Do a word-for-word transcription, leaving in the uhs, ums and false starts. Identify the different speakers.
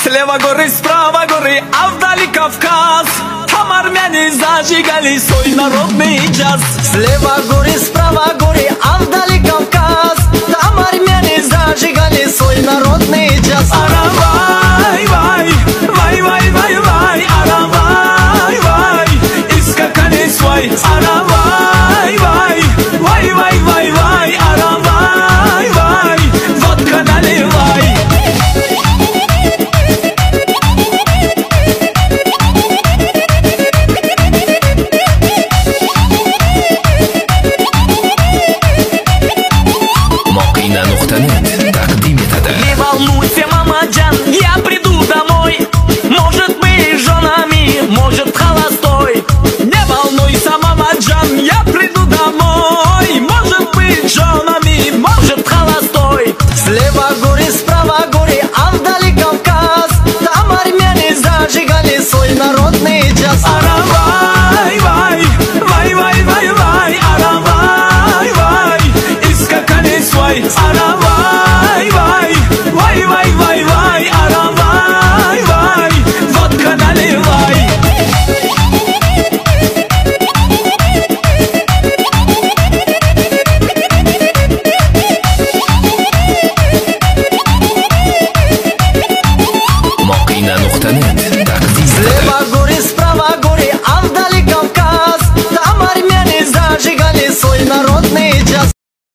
Speaker 1: Слева горы, справа горы, а вдали Кавказ. Там армяне зажигали свой народный джаз.
Speaker 2: Слева горы, справа горы, а вдали Кавказ. Там армяне зажигали свой народный джаз.
Speaker 1: Аравай, вай, вай, вай, вай, вай, аравай, вай, и скакали свай. Аравай, вай, вай, вай, вай, вай, аравай, вай, водка наливай.
Speaker 3: Moqina nuqta net taqdim etadi.
Speaker 1: Не волнуйся, мамаджан, я приду домой. Может быть, с женами, может, холостой. Не волнуйся, мамаджан, я приду домой. Может быть, с женами, может, холостой.
Speaker 2: Слева горы, справа горы, а вдали Кавказ. Там армяне зажигали свой народный джаз.
Speaker 1: Аравай,